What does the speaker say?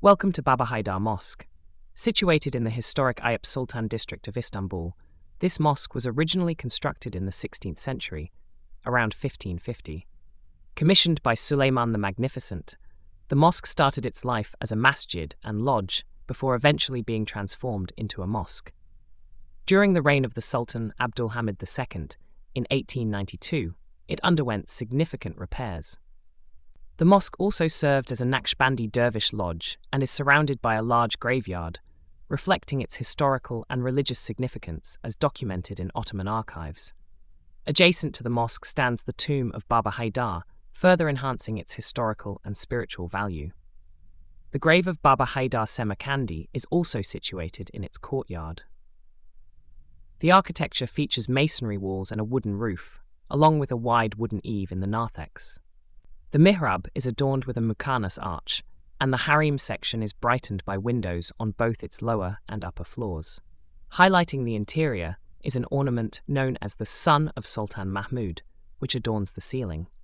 Welcome to Baba Haydar Mosque. Situated in the historic Ayıp Sultan district of Istanbul, this mosque was originally constructed in the 16th century, around 1550. Commissioned by Suleiman the Magnificent, the mosque started its life as a masjid and lodge before eventually being transformed into a mosque. During the reign of the Sultan Abdulhamid II, in 1892, it underwent significant repairs. The mosque also served as a Naqshbandi dervish lodge and is surrounded by a large graveyard, reflecting its historical and religious significance as documented in Ottoman archives. Adjacent to the mosque stands the tomb of Baba Haydar, further enhancing its historical and spiritual value. The grave of Baba Haydar Semerkandi is also situated in its courtyard. The architecture features masonry walls and a wooden roof, along with a wide wooden eave in the narthex. The mihrab is adorned with a muqarnas arch, and the harem section is brightened by windows on both its lower and upper floors. Highlighting the interior is an ornament known as the Sun of Sultan Mahmud, which adorns the ceiling.